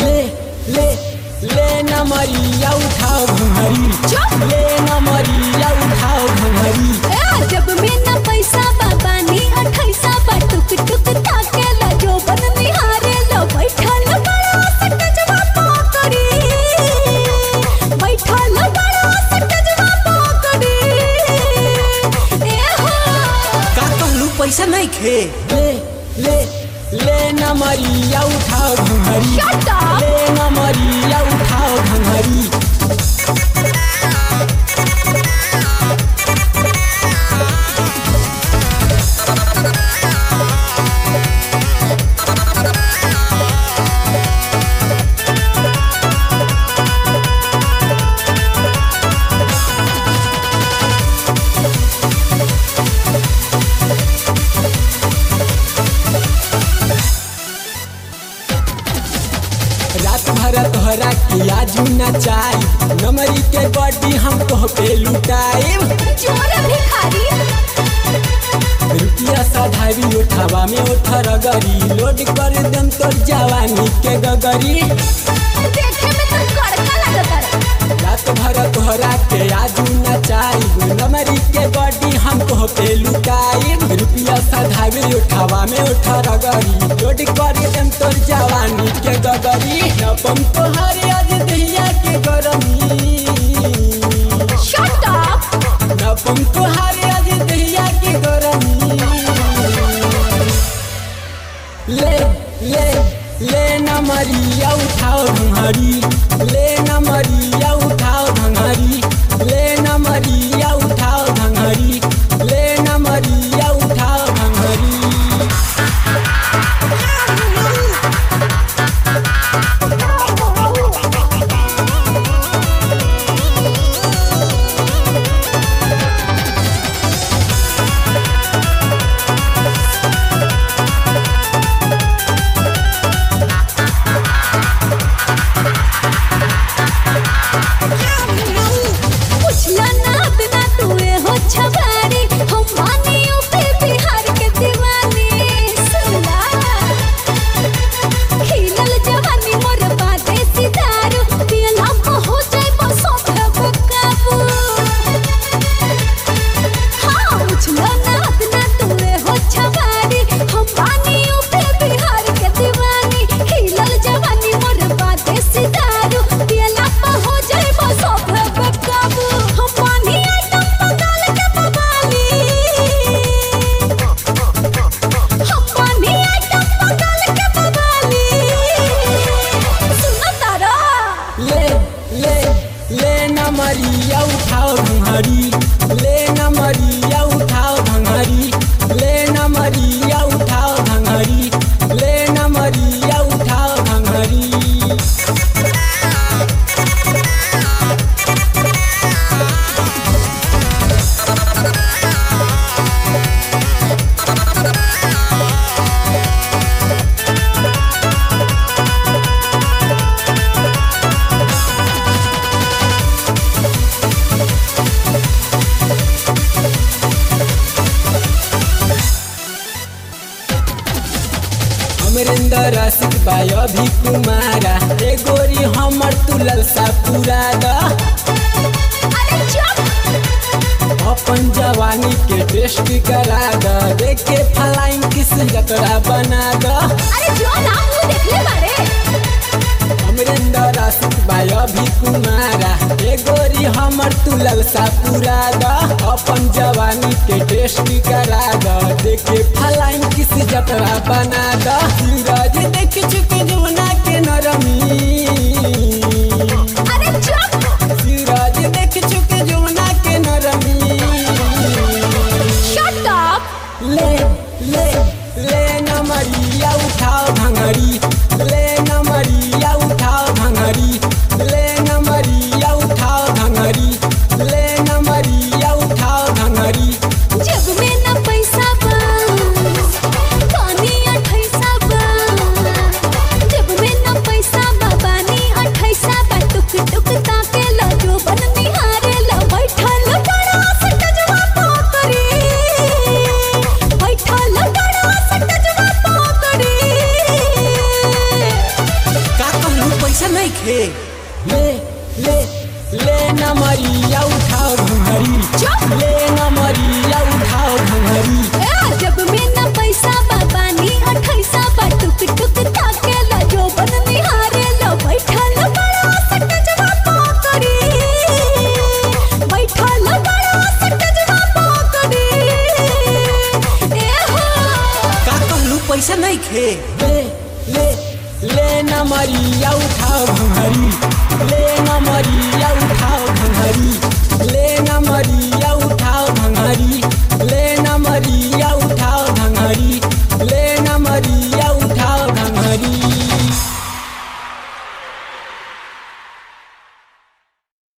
ले ले ले न मरिया उठाओ घंघरी ले न मरिया उठाओ घंघरी जब में न पैसा बाबानी 28 बा टुक टुक ताके ला जो बन निहारे लो बैठल बड़ा सटजवा पकड़ी बैठल बड़ा सटजवा पकड़ी ए हो का कहलू पैसा नहीं खे ले ले ले न मरिया उठाओ घंघरी Shut up! ले न मरिया उठाओ घंघरी रात भर तोहरा के आजू नचाई नमरी के बॉडी हम तोह पे लुटाई जोर भिखारी रुपया साधावी उठावा में उठर गरी लोड कर दम तोर जवानी के गगरी देखे में तो कड़का लगता रे रात भर तोहरा के आजू नचाई नमरी के बॉडी हम तोह पे लुटाई रुपया साधावी उठावा में उठर गरी लोड कर दम तोर जवानी के गगरी नपम तोहरे आज दहिया के गरमी शट अप नपम तोहरे आज दहिया के गरमी ले ले ले न मरिया उठाओ घंघरी ले न मरिया उठाओ घंघरी ले न मरिया उठाओ घंघरी ले न मरिया उठाओ घंघरी पुछला ना बिना तुए हो छबारी हम मानियो पे बिहार के दीवानी सुना खिलल जवानी मोर बाते सितारू पियला को हो जाए बसो काबू हाँ पुछला ना बिना तुए हो छबारी हम मानियो पे बिहार के दीवानी खिलल जवानी मोर बाते सितारू पियला को हो जाए बसो काबू हम पानी आइटम बंगाल के बबाली हम पानी आइटम बंगाल के बबाली सुना तारा ले ले ले न मरिया उठाओ घंघरी ले न मरिया उठाओ घंघरी ले न मरिया उठाओ घंघरी ले न मरिया उठाओ घंघरी अमरिंदर रसिक बाय अभी कुमारा ए गोरी हमर तुलल सा पूरा द अरे चुप अपन जवानी के टेस्ट करा द देख के फलाइन किस जतरा बना द अरे जो नाम वो देख ले बारे अमरिंदर रसिक बाय अभी कुमारा ए गोरी हमर तुलल सा पूरा द अपन जवानी के टेस्ट करा द देख के फलाइन किस जतरा बना द सूरज देख चुके जमुना के नरमी अरे चुप सूरज देख चुके जमुना के नरमी शट अप ले ले ले न मरिया उठाओ घंघरी ले न मरिया उठाओ घंघरी ले न मरिया उठाओ घंघरी ले न मरिया उठाओ घंघरी जब में न पैसा बा पानी 28 बा जब में न नहीं खे। ले ले ले नमरिया उठाओ घंघरी ले नमरिया उठाओ घंघरी जब में न पैसा बाबानी 28 बा टुक टुक ताके ला जो बन निहारे ला बैठल बड़ा सटजवा पकड़ी बैठल बड़ा सटजवा पकड़ी ए हो का कहलू पैसा नहीं खे। ले ले ले नमरिया उठाओ घंघरी ले नमरिया उठाओ घंघरी ले नमरिया